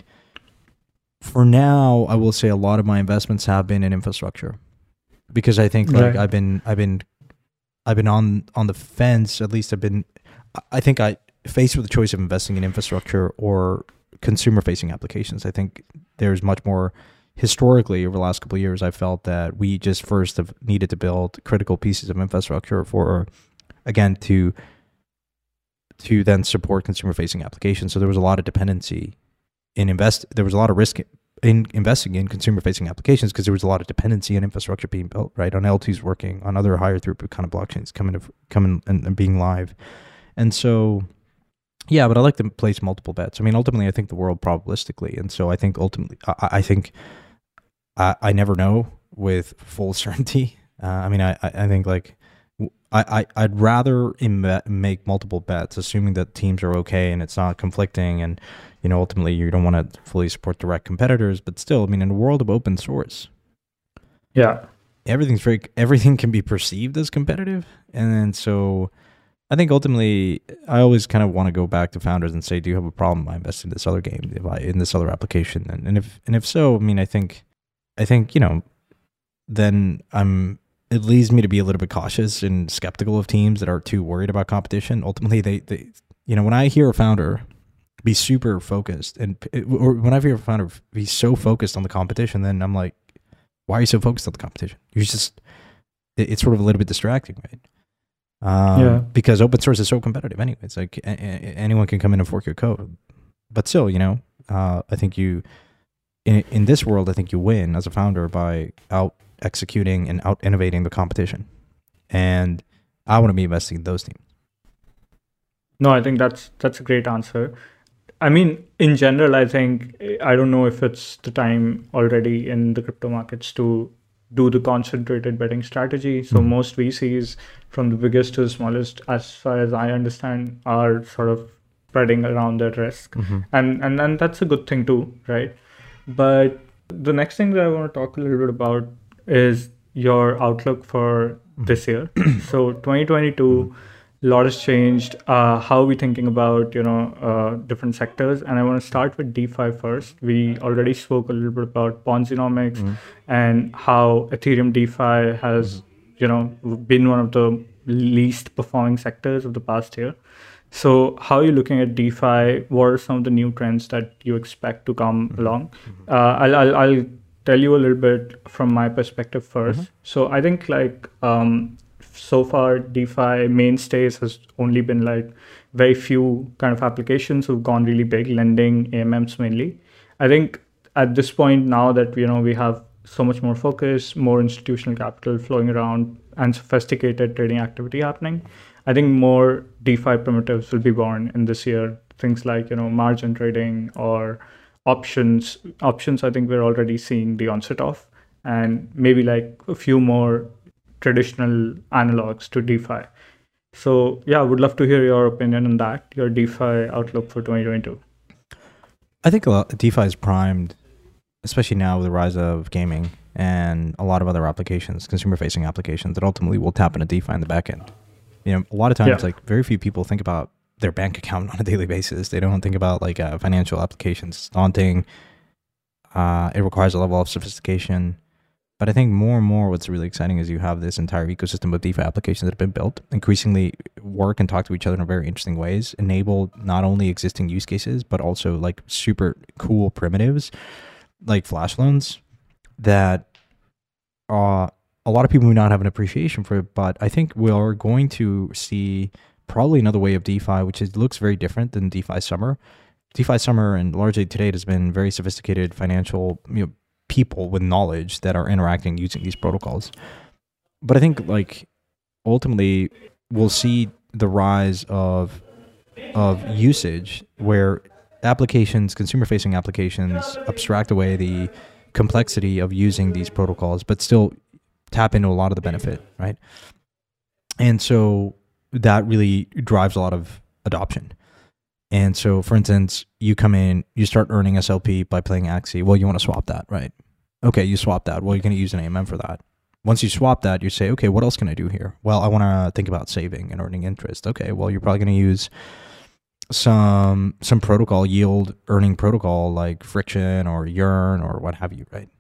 for now, I will say a lot of my investments have been in infrastructure because I think like right. I've been, I've been, I've been on, on the fence. At least I've been, I think I faced with the choice of investing in infrastructure or consumer facing applications. I think there's much more. Historically, over the last couple of years, I felt that we just first have needed to build critical pieces of infrastructure for, again, to to then support consumer-facing applications. So there was a lot of dependency in invest. There was a lot of risk in investing in consumer-facing applications because there was a lot of dependency in infrastructure being built, right? On L twos working, on other higher throughput kind of blockchains coming to, coming and, and being live, and so. Yeah, but I like to place multiple bets. I mean, ultimately, I think the world probabilistically, and so I think ultimately, I, I think. I, I never know with full certainty. Uh, I mean, I, I think like I, I, I'd rather Im- make multiple bets, assuming that teams are okay and it's not conflicting. And, you know, ultimately you don't want to fully support direct competitors, but still, I mean, in a world of open source, yeah, everything's very, everything can be perceived as competitive. And then so I think ultimately I always kind of want to go back to founders and say, do you have a problem if I invest in this other game, if I, in this other application? And, and if, and if so, I mean, I think, I think, you know, then I'm, it leads me to be a little bit cautious and skeptical of teams that are too worried about competition. Ultimately, they, they you know, when I hear a founder be super focused and, or when I hear a founder be so focused on the competition, then I'm like, why are you so focused on the competition? You're just, it, it's sort of a little bit distracting, right? Um, yeah. Because open source is so competitive anyway. It's like a, a, anyone can come in and fork your code. But still, you know, uh, I think you, In, in this world, I think you win as a founder by out executing and out innovating the competition. And I want to be investing in those teams. No, I think that's that's a great answer. I mean, in general, I think, I don't know if it's the time already in the crypto markets to do the concentrated betting strategy. So mm-hmm. most V Cs, from the biggest to the smallest, as far as I understand, are sort of spreading around their risk. Mm-hmm. And, and, and that's a good thing too, right? But the next thing that I want to talk a little bit about is your outlook for this year. So twenty twenty-two, a lot has changed. Uh, how are we thinking about, you know, uh, different sectors? And I want to start with DeFi first. We already spoke a little bit about Ponzinomics mm-hmm. and how Ethereum DeFi has, mm-hmm. you know, been one of the least performing sectors of the past year. So how are you looking at DeFi? What are some of the new trends that you expect to come mm-hmm. along? Uh, I'll, I'll I'll tell you a little bit from my perspective first. Mhm. So I think like um, so far DeFi mainstays has only been like very few kind of applications who've gone really big, lending, A M Ms mainly. I think at this point now that you know we have so much more focus, more institutional capital flowing around, and sophisticated trading activity happening, I think more DeFi primitives will be born in this year. Things like you know margin trading or options. Options, I think we're already seeing the onset of, and maybe like a few more traditional analogs to DeFi. So yeah, I would love to hear your opinion on that, your DeFi outlook for twenty twenty-two. I think a lot, DeFi is primed, especially now with the rise of gaming and a lot of other applications, consumer-facing applications that ultimately will tap into DeFi in the back end. You know, a lot of times, Yeah. like very few people think about their bank account on a daily basis. They don't think about like uh, financial applications. It's daunting. Uh, it requires a level of sophistication. But I think more and more what's really exciting is you have this entire ecosystem of DeFi applications that have been built, increasingly work and talk to each other in very interesting ways, enable not only existing use cases, but also like super cool primitives like flash loans that uh, a lot of people may not have an appreciation for it. But I think we are going to see probably another way of DeFi, which is, looks very different than DeFi Summer. DeFi Summer and largely to date has been very sophisticated financial, you know, people with knowledge that are interacting using these protocols. But I think like ultimately we'll see the rise of of usage where applications, consumer facing applications, abstract away the complexity of using these protocols, but still tap into a lot of the benefit, right? And so that really drives a lot of adoption. And so, for instance, you come in, you start earning S L P by playing Axie. Well, you want to swap that, right? Okay, you swap that. Well, you're going to use an A M M for that. Once you swap that, you say, okay, what else can I do here? Well, I want to think about saving and earning interest. Okay, well, you're probably going to use some some protocol, yield earning protocol like Friction or Yearn or what have you, right?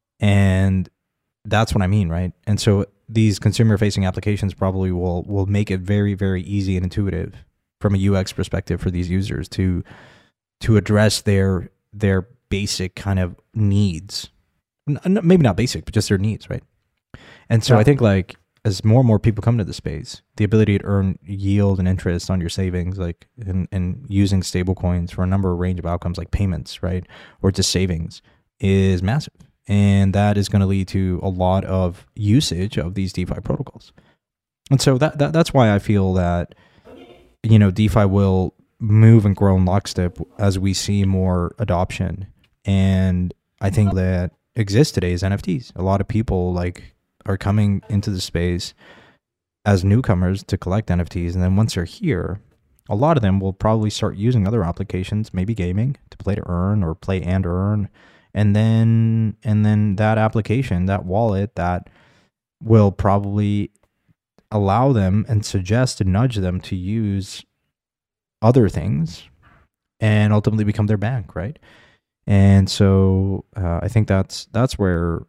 And that's what I mean, right? And so these consumer-facing applications probably will will make it very, very easy and intuitive from a U X perspective for these users to to address their their basic kind of needs. N- maybe not basic, but just their needs, right? And so Yeah. I think like as more and more people come to the space, the ability to earn yield and interest on your savings, like and, and using stable coins for a number of range of outcomes like payments, right? Or just savings is massive. And that is going to lead to a lot of usage of these DeFi protocols. And so that, that that's why I feel that you know, DeFi will move and grow in lockstep as we see more adoption. And I think that exists today is N F Ts. A lot of people like are coming into the space as newcomers to collect N F Ts. And then once they're here, a lot of them will probably start using other applications, maybe gaming, to play to earn or play and earn. And then and then that application, that wallet, that will probably allow them and suggest and nudge them to use other things and ultimately become their bank, right? And so uh, I think that's that's where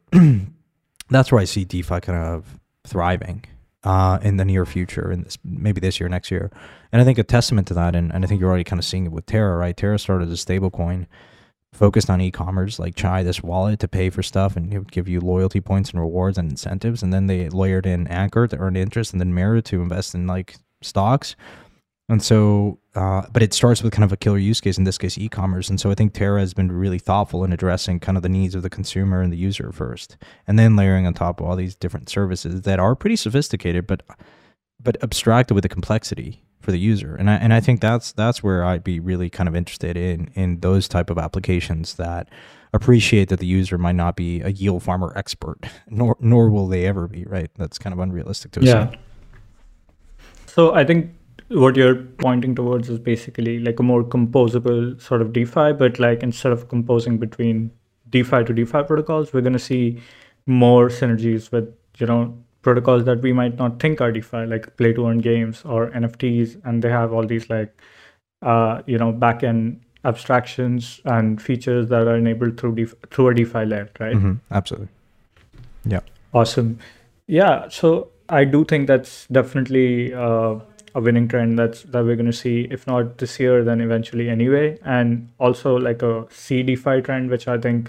that's where I see DeFi kind of thriving uh, in the near future, in this maybe this year, next year. And I think a testament to that, and, and I think you're already kind of seeing it with Terra, right? Terra started as a stable coin focused on e-commerce, like Chai, this wallet to pay for stuff, and it would give you loyalty points and rewards and incentives. And then they layered in Anchor to earn interest, and then Mirror to invest in like stocks. And so, uh, but it starts with kind of a killer use case, in this case, e-commerce. And so I think Terra has been really thoughtful in addressing kind of the needs of the consumer and the user first, and then layering on top of all these different services that are pretty sophisticated, but but abstracted with the complexity for the user. And I and I think that's that's where I'd be really kind of interested in in those type of applications that appreciate that the user might not be a yield farmer expert, nor nor will they ever be, right? That's kind of unrealistic to assume. Yeah. So I think what you're pointing towards is basically like a more composable sort of DeFi, but like instead of composing between DeFi to DeFi protocols, we're going to see more synergies with, you know, protocols that we might not think are DeFi, like play to earn games or N F Ts, and they have all these like, uh, you know, backend abstractions and features that are enabled through DeFi, through a DeFi layer, right? Mm-hmm. Absolutely. Yeah. Awesome. Yeah. So I do think that's definitely uh, a winning trend that's that we're going to see, if not this year, then eventually anyway. And also like a C DeFi trend, which I think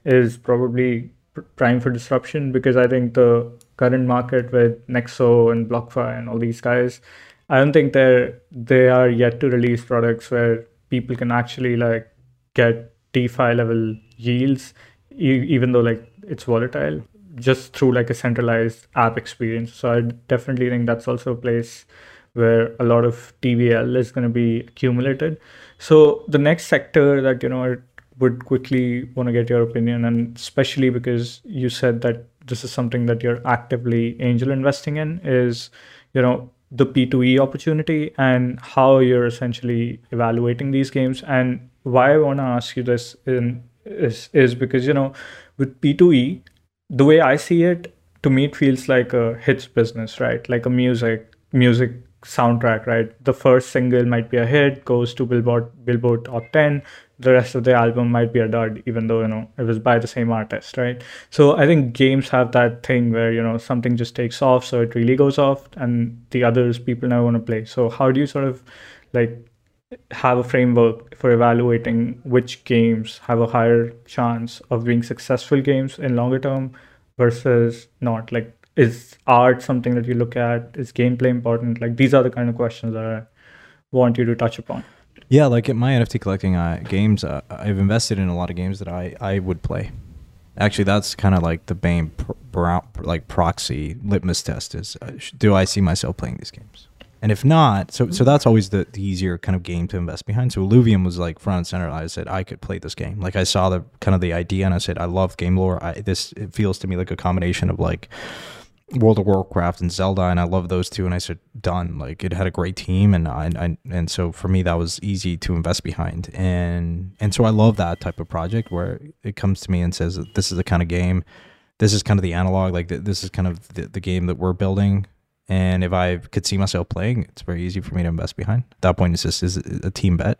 is probably pr- prime for disruption, because I think the current market with Nexo and BlockFi and all these guys, I don't think they're they are yet to release products where people can actually like get DeFi level yields, e- even though like it's volatile, just through like a centralized app experience. So I definitely think that's also a place where a lot of T V L is going to be accumulated. So the next sector that, you know, I would quickly want to get your opinion, and especially because you said that this is something that you're actively angel investing in, is, you know, the P two E opportunity and how you're essentially evaluating these games. And why I want to ask you this in, is is because, you know, with P two E, the way I see it, to me it feels like a hits business, right? Like a music music soundtrack, right? The first single might be a hit, goes to Billboard Billboard top ten. The rest of the album might be a dud, even though, you know, it was by the same artist, right? So I think games have that thing where, you know, something just takes off, so it really goes off, and the others people never want to play. So how do you sort of like have a framework for evaluating which games have a higher chance of being successful games in longer term versus not? Like, is art something that you look at? Is gameplay important? Like, these are the kind of questions that I want you to touch upon. Yeah, like at my N F T collecting uh, games, uh, I've invested in a lot of games that I, I would play. Actually, that's kind of like the main pr- pr- like proxy litmus test is, uh, sh- do I see myself playing these games? And if not, so so that's always the, the easier kind of game to invest behind. So Illuvium was like front and center. I said I could play this game. Like I saw the kind of the idea, and I said I love game lore. I, this it feels to me like a combination of like World of Warcraft and Zelda, and I love those two. And I said done. Like it had a great team, and I, I and so for me that was easy to invest behind. And and so I love that type of project where it comes to me and says this is the kind of game. This is kind of the analog. Like this is kind of the, the game that we're building. And if I could see myself playing, it's very easy for me to invest behind. At that point, it's just is a team bet.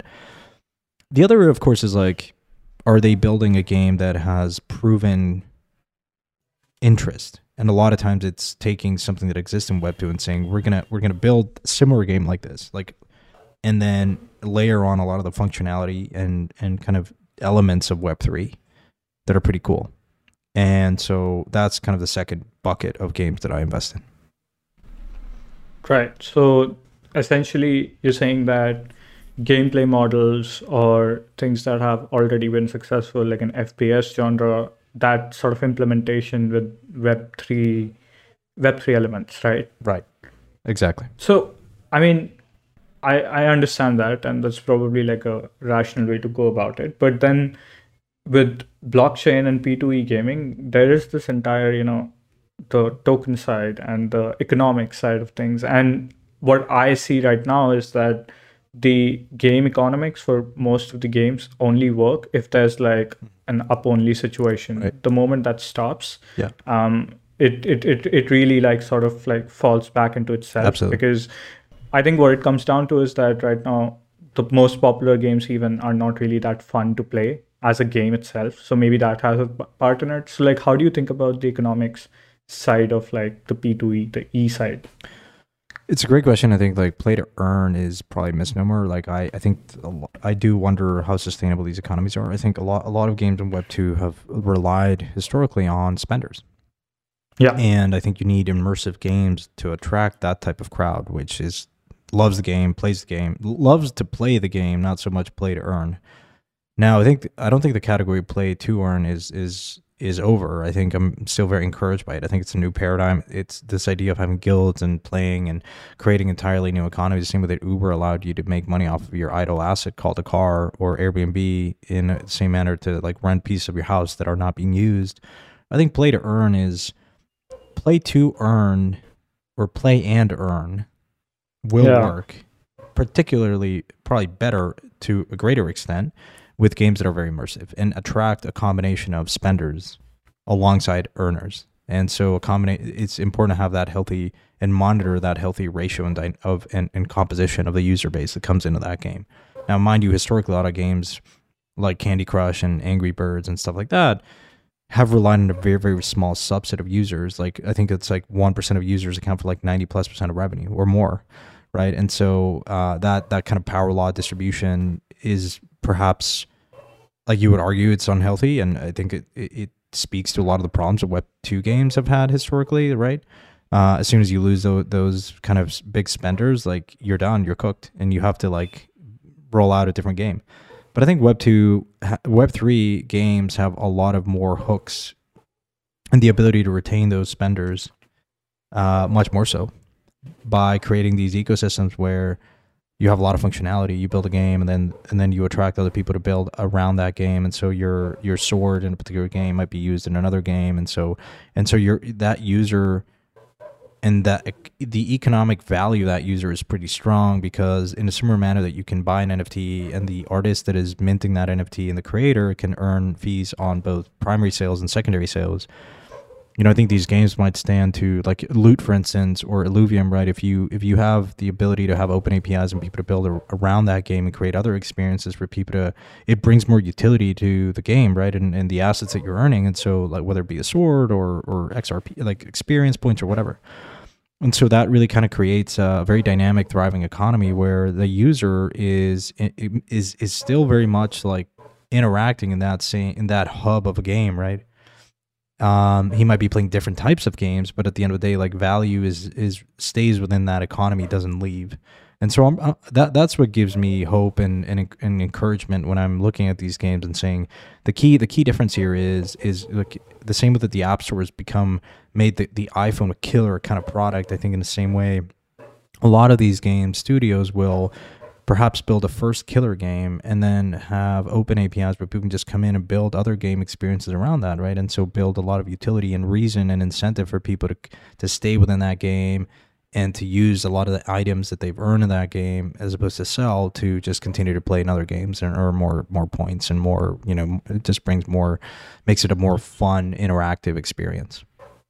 The other, of course, is like, are they building a game that has proven interest? And a lot of times, it's taking something that exists in Web two and saying we're gonna we're gonna build a similar game like this, like, and then layer on a lot of the functionality and and kind of elements of Web three that are pretty cool. And so that's kind of the second bucket of games that I invest in. Right. So essentially, you're saying that gameplay models or things that have already been successful, like an F P S genre, that sort of implementation with Web three, Web three elements, right? Right. Exactly. So, I mean, I I understand that, and that's probably like a rational way to go about it. But then, with blockchain and P two E gaming, there is this entire, you know, the token side and the economic side of things. And what I see right now is that the game economics for most of the games only work if there's like an up only situation. Right. The moment that stops, yeah, um, it, it it it really like sort of like falls back into itself. Absolutely. Because I think what it comes down to is that right now the most popular games even are not really that fun to play as a game itself. So maybe that has a part in it. So like, how do you think about the economics side of like the P two E, the E side? It's a great question. I think like play to earn is probably a misnomer. Like I, I think I do wonder how sustainable these economies are. I think a lot a lot of games in Web two have relied historically on spenders. Yeah. And I think you need immersive games to attract that type of crowd, which is loves the game, plays the game, loves to play the game, not so much play to earn. Now, I think I don't think the category play to earn is is is over. I think I'm still very encouraged by it. I think it's a new paradigm. It's this idea of having guilds and playing and creating entirely new economies. The same way that Uber allowed you to make money off of your idle asset called a car, or Airbnb in the same manner to like rent pieces of your house that are not being used. I think play to earn is play to earn or play and earn will yeah. work, particularly probably better to a greater extent with games that are very immersive and attract a combination of spenders alongside earners. And so a combination, it's important to have that healthy and monitor that healthy ratio and of and, and composition of the user base that comes into that game. Now, mind you, historically, a lot of games like Candy Crush and Angry Birds and stuff like that have relied on a very, very small subset of users. Like I think it's like one percent of users account for like ninety plus percent of revenue or more, right? And so uh, that that kind of power law distribution is perhaps like you would argue it's unhealthy, and I think it, it, it speaks to a lot of the problems that Web two games have had historically, right? Uh, as soon as you lose those, those kind of big spenders, like you're done, you're cooked, and you have to like roll out a different game. But I think Web two, Web three games have a lot of more hooks and the ability to retain those spenders, uh, much more so, by creating these ecosystems where you have a lot of functionality. You build a game, and then and then you attract other people to build around that game, and so your your sword in a particular game might be used in another game, and so and so your that user and that the economic value of that user is pretty strong, because in a similar manner that you can buy an N F T, and the artist that is minting that N F T and the creator can earn fees on both primary sales and secondary sales. You know, I think these games might stand to, like Loot, for instance, or Illuvium, right? If you if you have the ability to have open A P Is and people to build a, around that game and create other experiences for people to, it brings more utility to the game, right? And and the assets that you're earning. And so, like, whether it be a sword or or X R P, like experience points or whatever. And so that really kind of creates a very dynamic, thriving economy where the user is is is still very much like interacting in that same in that hub of a game, right? Um, he might be playing different types of games, but at the end of the day, like value is is stays within that economy, doesn't leave. And so I'm, uh, that that's what gives me hope and, and and encouragement when I'm looking at these games and saying the key the key difference here is is like the same with that the App Store has become made the, the iPhone a killer kind of product. I think in the same way, a lot of these game studios will perhaps build a first killer game and then have open A P Is where people can just come in and build other game experiences around that, right? And so build a lot of utility and reason and incentive for people to to stay within that game and to use a lot of the items that they've earned in that game as opposed to sell to just continue to play in other games and earn more more points and more, you know, it just brings more, makes it a more fun, interactive experience.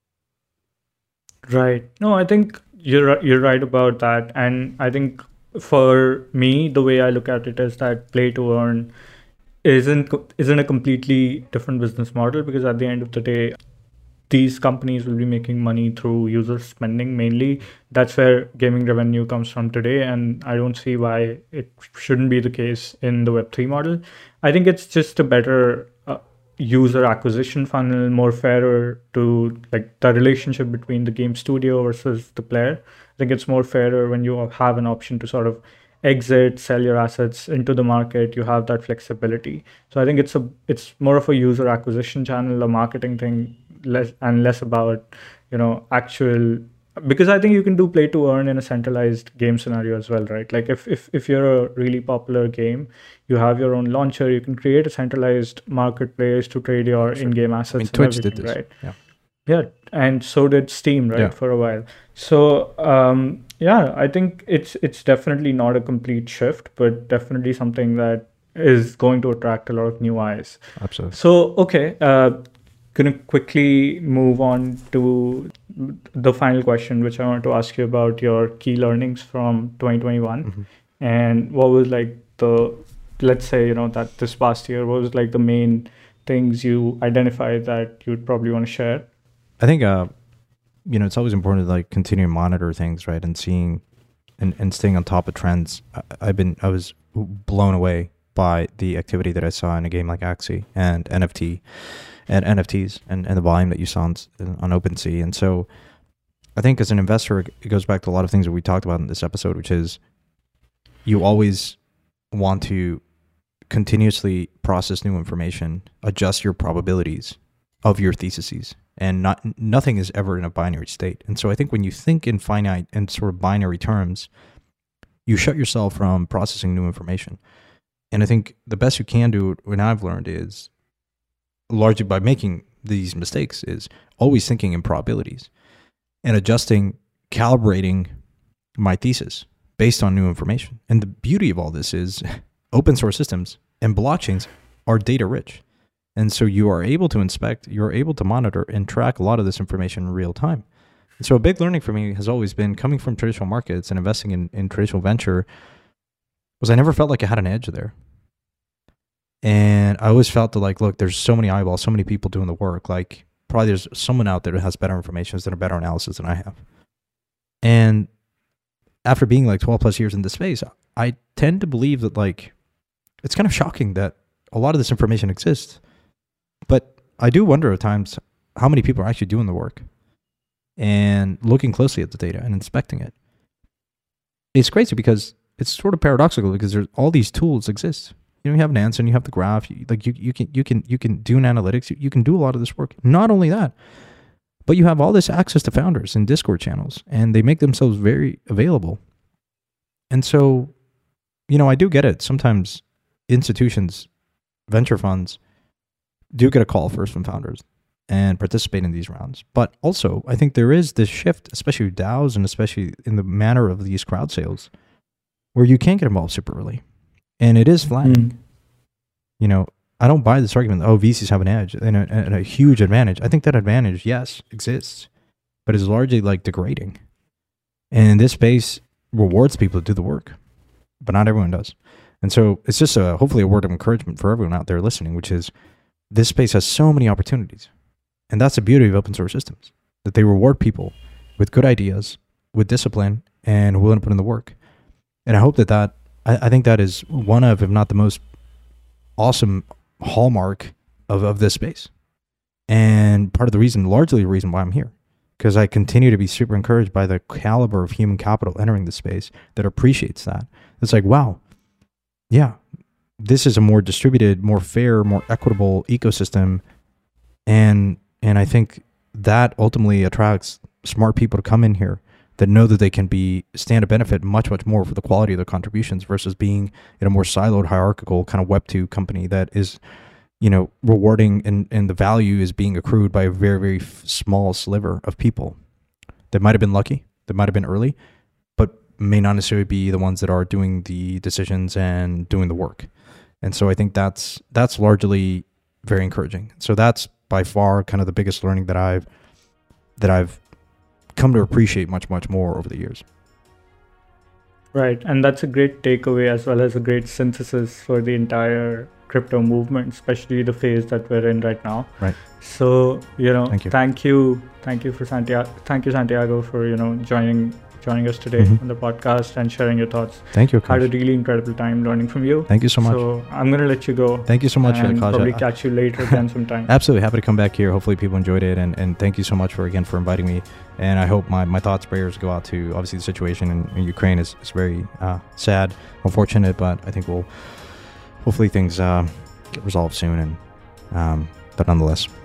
Right. No, I think you're you're right about that. And I think for me, the way I look at it is that play to earn isn't isn't a completely different business model, because at the end of the day, these companies will be making money through user spending mainly. That's where gaming revenue comes from today, and I don't see why it shouldn't be the case in the Web three model. I think it's just a better uh, user acquisition funnel, more fairer to like the relationship between the game studio versus the player. I think it's more fairer when you have an option to sort of exit, sell your assets into the market. You have that flexibility. So I think it's a it's more of a user acquisition channel, a marketing thing, less and less about, you know, actual, because I think you can do play to earn in a centralized game scenario as well, right? Like if if if you're a really popular game, you have your own launcher, you can create a centralized marketplace to trade your sure. in-game assets. I mean, Twitch and everything, did this. Right? Yeah. Yeah, and so did Steam, right, yeah. for a while. So um, yeah, I think it's it's definitely not a complete shift, but definitely something that is going to attract a lot of new eyes. Absolutely. So okay, uh, gonna quickly move on to the final question, which I want to ask you about your key learnings from twenty twenty-one, mm-hmm. and what was like the, let's say, you know, that this past year, what was like the main things you identified that you'd probably want to share? I think, uh, you know, it's always important to like continue to monitor things, right? And seeing and, and staying on top of trends. I, I've been, I was blown away by the activity that I saw in a game like Axie and N F T and N F Ts and, and the volume that you saw on, on OpenSea. And so I think as an investor, it goes back to a lot of things that we talked about in this episode, which is you always want to continuously process new information, adjust your probabilities of your theses. And not nothing is ever in a binary state. And so I think when you think in finite and sort of binary terms, you shut yourself from processing new information. And I think the best you can do, when I've learned, is largely by making these mistakes, is always thinking in probabilities and adjusting, calibrating my thesis based on new information. And the beauty of all this is open source systems and blockchains are data rich. And so you are able to inspect, you're able to monitor and track a lot of this information in real time. And so a big learning for me has always been coming from traditional markets and investing in, in traditional venture was I never felt like I had an edge there. And I always felt that like, look, there's so many eyeballs, so many people doing the work. Like probably there's someone out there that has better information, has done a better analysis than I have. And after being like twelve plus years in this space, I tend to believe that like, it's kind of shocking that a lot of this information exists. But I do wonder at times how many people are actually doing the work and looking closely at the data and inspecting it. It's crazy because it's sort of paradoxical because there's all these tools exist. You know, you have an answer and you have the graph. You, like you, you can, you can, you can do an analytics. You, you can do a lot of this work. Not only that, but you have all this access to founders and Discord channels, and they make themselves very available. And so, you know, I do get it. Sometimes institutions, venture funds, do get a call first from founders and participate in these rounds. But also, I think there is this shift, especially with DAOs and especially in the manner of these crowd sales, where you can't get involved super early. And it is flagging. Mm. You know, I don't buy this argument, oh, V Cs have an edge and a, and a huge advantage. I think that advantage, yes, exists, but is largely like degrading. And this space rewards people to do the work, but not everyone does. And so it's just a, hopefully a word of encouragement for everyone out there listening, which is this space has so many opportunities. And that's the beauty of open source systems, that they reward people with good ideas, with discipline, and willing to put in the work. And I hope that that, I, I think that is one of, if not the most awesome hallmark of, of this space. And part of the reason, largely the reason why I'm here, because I continue to be super encouraged by the caliber of human capital entering the space that appreciates that. It's like, wow, yeah, this is a more distributed, more fair, more equitable ecosystem. And, and I think that ultimately attracts smart people to come in here that know that they can be stand to benefit much, much more for the quality of their contributions versus being in a more siloed, hierarchical kind of Web two company that is, you know, rewarding and, and the value is being accrued by a very, very f- small sliver of people that might have been lucky, that might have been early, but may not necessarily be the ones that are doing the decisions and doing the work. And so I think that's that's largely very encouraging. So that's by far kind of the biggest learning that I've that I've come to appreciate much, much more over the years. Right. And that's a great takeaway as well as a great synthesis for the entire crypto movement, especially the phase that we're in right now. Right. So, you know, thank you. Thank you, thank you for Santiago. Thank you, Santiago, for, you know, joining joining us today mm-hmm. on the podcast and sharing your thoughts. Thank you. Had a really incredible time learning from you. Thank you so much. So I'm going to let you go. Thank you so much for the call. Probably catch you later again sometime. Absolutely. Happy to come back here. Hopefully people enjoyed it. And, and thank you so much for, again, for inviting me. And I hope my, my thoughts, prayers go out to, obviously, the situation in, in Ukraine is, is very uh, sad, unfortunate, but I think we'll, hopefully things uh, get resolved soon. And um, but nonetheless,